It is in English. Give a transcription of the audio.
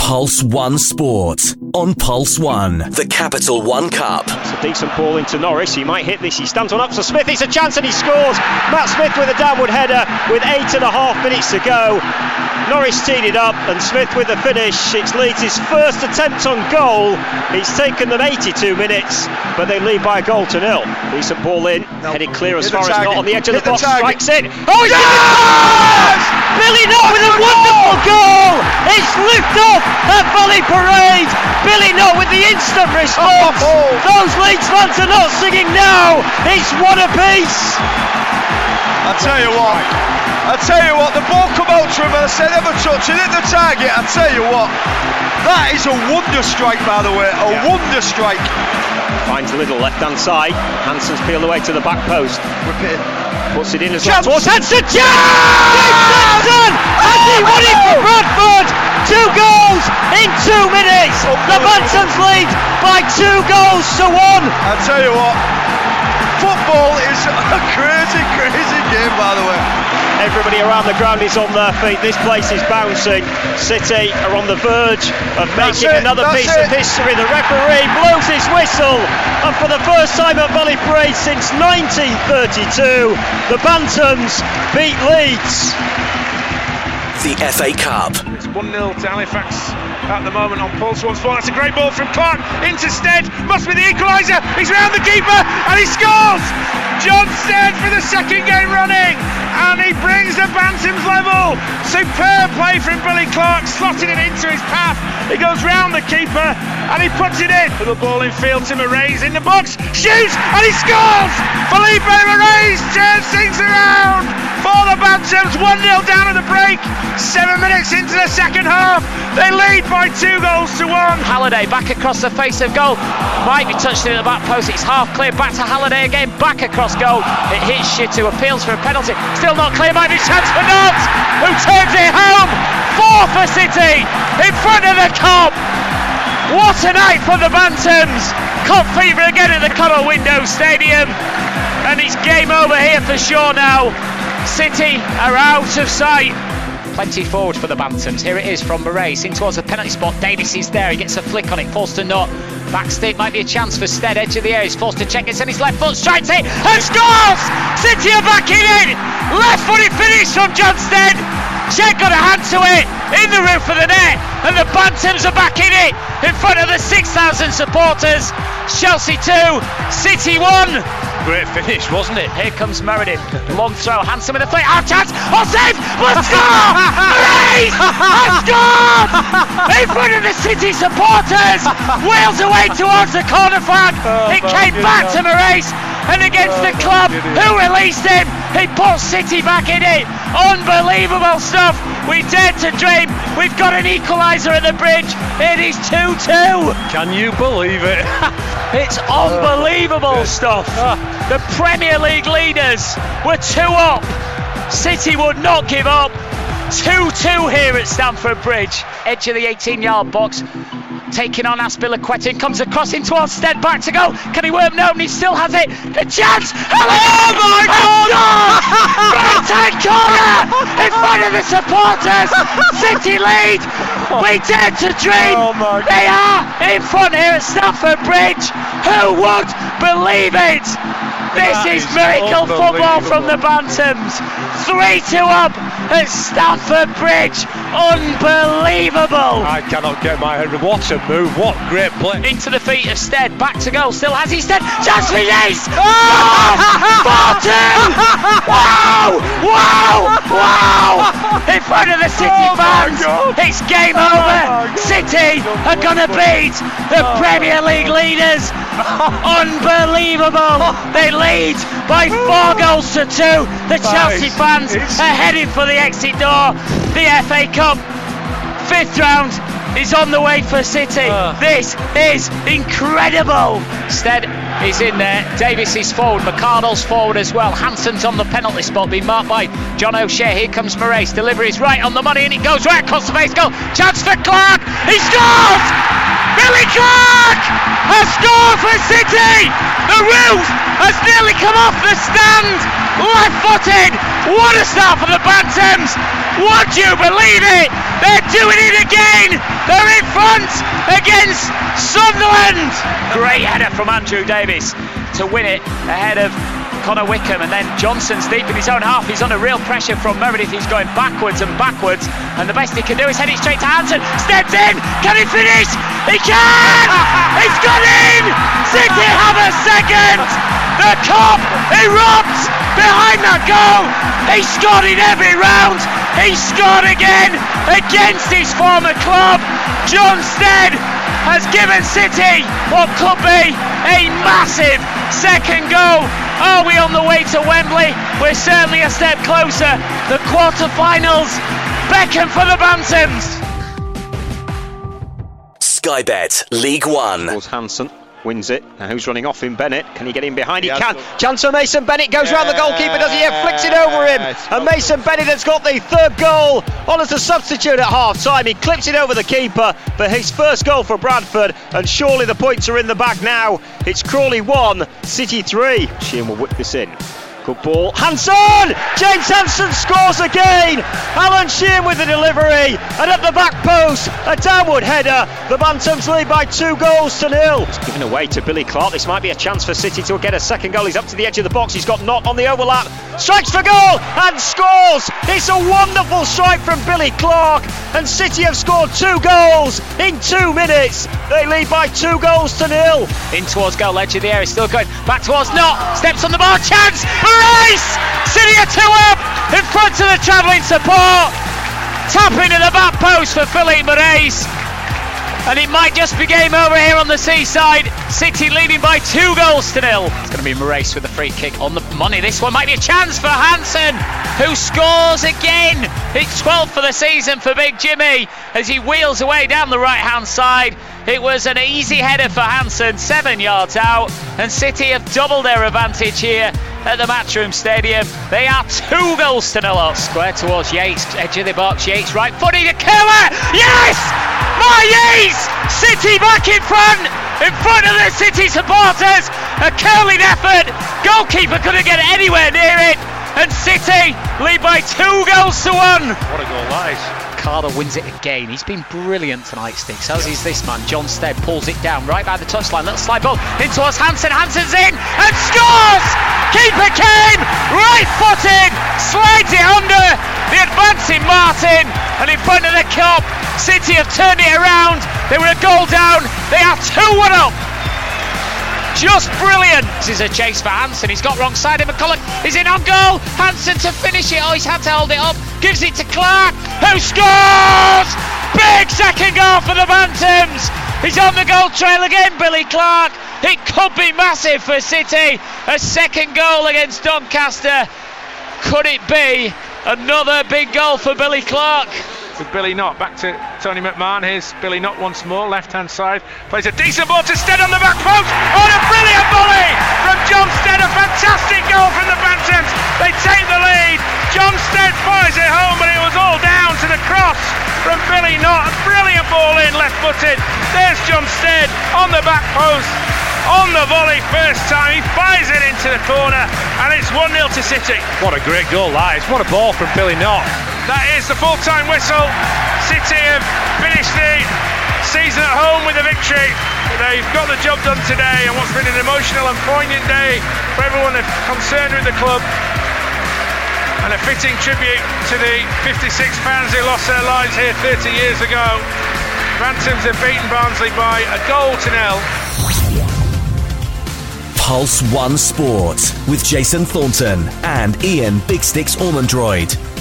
Pulse One Sport on Pulse One, the Capital One Cup. It's a decent ball into Norris. He might hit this. He stands one up for Smith. It's a chance and he scores. Matt Smith with a downward header with 8.5 minutes to go. Norris teed it up and Smith with the finish. It's Leeds' first attempt on goal. It's taken them 82 minutes, but they lead by a goal to nil. Decent ball in, headed clear as far as not on the edge of the box. Strikes it. Oh, it's Billy Knott with a wonderful goal. It's looped off at Valley Parade. Billy Knott with the instant response. Those Leeds fans are not singing now. It's one apiece. I tell you what, the ball come out to him and I said never touch it, hit the target. I tell you what, that is a wonder strike, by the way, wonder strike. Finds Liddell left hand side. Hansen's peeled away to the back post. Puts it in as well towards Hansen. James Hansen! And he won it for Bradford! 2 goals in 2 minutes! The Bantams lead by 2 goals to 1! I tell you what, football is a crazy, crazy game, by the way. Everybody around the ground is on their feet. This place is bouncing. City are on the verge of making another piece of history. The referee blows his whistle, and for the first time at Valley Parade since 1932, the Bantams beat Leeds. The FA Cup. It's 1-0 to Halifax at the moment on Pulse One's Sport. That's a great ball from Clark into Stead. Must be the equaliser. He's round the keeper and he scores. John Stead for the second game running, and he brings the Bantams level. Superb play from Billy Clark, slotting it into his path. He goes round the keeper and he puts it in. Little ball in field to Moraes in the box, shoots and he scores. Felipe Moraes turns things around for the Bantams. 1-0 down at the break. 7 minutes into the second half, they lead by 2 goals to 1. Halliday back across the face of goal, might be touched in the back post. It's half clear, back to Halliday again, back across goal. It hits Shitu, appeals for a penalty, still not clear. Might be a chance for Knott, who turns it home. 4 for City in front of the Kop. What a night for the Bantams. Kop fever again at the Connell Window Stadium, and it's game over here for sure now. City are out of sight. Plenty forward for the Bantams. Here it is from Moraes in towards the penalty spot. Davis is there. He gets a flick on it. Forced to Knott. Back stick might be a chance for Stead. Edge of the area. He's forced to check. It's on his left foot. Strikes it and scores! City are back in it. Left footed finish from John Stead. Chet got a hand to it in the roof of the net, and the Bantams are back in it in front of the 6,000 supporters. Chelsea 2, City 1. Great finish, wasn't it? Here comes Meredith. Long throw. Hansen with a flick. Out chance. Oh, save! Must score! Moraes has scored! In front of the City supporters. Wheels away towards the corner flag. It came back to Moraes, and against the club who released him, he puts City back in it. Unbelievable stuff. We dared to dream. We've got an equaliser at the bridge. It is 2-2. Can you believe it? It's unbelievable stuff. The Premier League leaders were 2 up. City would not give up. 2-2 here at Stamford Bridge. Edge of the 18-yard box. Taking on Aspilicueta, comes across into Stead, back to go. Can he work? No, and he still has it. The chance! Oh my God! Right hand corner in front of the supporters. City lead. We dared to dream. They are in front here at Stamford Bridge. Who would believe it? This is miracle football from the Bantams. 3-2 up at Stamford Bridge. Unbelievable. I cannot get my head. What a move, what great play. Into the feet of Stead, back to goal. Still has he Stead. Chance for Yates. 4-2. Wow. In front of the City fans. It's game over. City are going to beat the Premier League leaders. Unbelievable. They lead by 4 goals to 2. The Chelsea fans are heading for the exit door. The FA Cup 5th round is on the way for City. This is incredible. Stead is in there. Davis is forward. McCardle's forward as well. Hansen's on the penalty spot, being marked by John O'Shea. Here comes Moraes. Delivery is right on the money, and it goes right across the face goal. Chance for Clark. He scores! Billy Clark has scored for City. The roof has nearly come off the stand. Left-footed. What a start for the Bantams. Would you believe it? They're doing it again. They're in front against Sunderland. Great header from Andrew Davies to win it ahead of Connor Wickham, and then Johnson's deep in his own half. He's under real pressure from Meredith. He's going backwards, and the best he can do is head it straight to Hansen. Steps in. Can he finish? He can! He's got in! City have a second! The Kop erupts behind that goal. He scored in every round. He scored again against his former club. John Stead has given City what could be a massive second goal. Are we on the way to Wembley? We're certainly a step closer. The quarter-finals beckon for the Bantams. Sky Bet League One. Hansen wins it. Now who's running off him? Bennett. Can he get in behind? He can. Chance for Mason Bennett. Goes round the goalkeeper. Does he? Flicks it over him. And Mason Bennett has got the third goal on as a substitute at half time. He clips it over the keeper for his first goal for Bradford. And surely the points are in the bag now. It's Crawley 1, City 3. Sheehan will whip this in. Good ball. Hansen! James Hansen scores again! Alan Sheehan with the delivery, and at the back post, a downward header. The Bantams lead by 2-0. It's given away to Billy Clark. This might be a chance for City to get a second goal. He's up to the edge of the box. He's got Knott on the overlap. Strikes for goal and scores! It's a wonderful strike from Billy Clark, and City have scored 2 goals in 2 minutes. They lead by 2-0. In towards goal, edge of the area, still going back towards Knott. Steps on the bar, chance! Race! City are 2 up in front of the travelling support. Tapping at the back post for Philippe Moraes. And it might just be game over here on the seaside. City leading by 2-0. It's going to be Moraes with a free kick on the money. This one might be a chance for Hansen, who scores again. It's 12th for the season for Big Jimmy as he wheels away down the right hand side. It was an easy header for Hansen, 7 yards out, and City have doubled their advantage here at the Matchroom Stadium. They are 2-0 up. Square towards Yates, edge of the box. Yates right footed to Kerr. Yes! My Yates! City back in front of the City supporters. A curling effort. Goalkeeper couldn't get anywhere near it, and City lead by 2-1. What a goal that is. Carter wins it again. He's been brilliant tonight, Sticks, as is this man. John Stead pulls it down right by the touchline. Little slide ball in towards Hansen. Hansen's in and scores! Keeper came right-footed, slides it under the advancing Martin, and in front of the Kop, City have turned it around. They were a goal down. They are 2-1 up. Just brilliant. This is a chase for Hansen. He's got wrong side of McCulloch. He's in on goal. Hansen to finish it. Oh, he's had to hold it up. Gives it to Clark, who scores! Big second goal for the Bantams. He's on the goal trail again, Billy Clark. It could be massive for City. A second goal against Doncaster. Could it be another big goal for Billy Clark? With Billy Knott back to Tony McMahon. Here's Billy Knott once more, left hand side, plays a decent ball to Stead on the back post. Oh, a brilliant volley from John Stead. A fantastic goal from the Bantams. They take the lead. John Stead fires it home, but it was all down to the cross from Billy Knott. A brilliant ball in, left footed. There's John Stead on the back post on the volley first time. He fires it into the corner, and it's 1-0 to City. What a great goal that is. What a ball from Billy Knott. That is the full-time whistle. City have finished the season at home with a victory. They've got the job done today, and what's been an emotional and poignant day for everyone concerned with the club, and a fitting tribute to the 56 fans who lost their lives here 30 years ago. Bantams have beaten Barnsley by 1-0. Pulse 1 Sport with Jason Thornton and Ian Big Sticks Ormondroyd.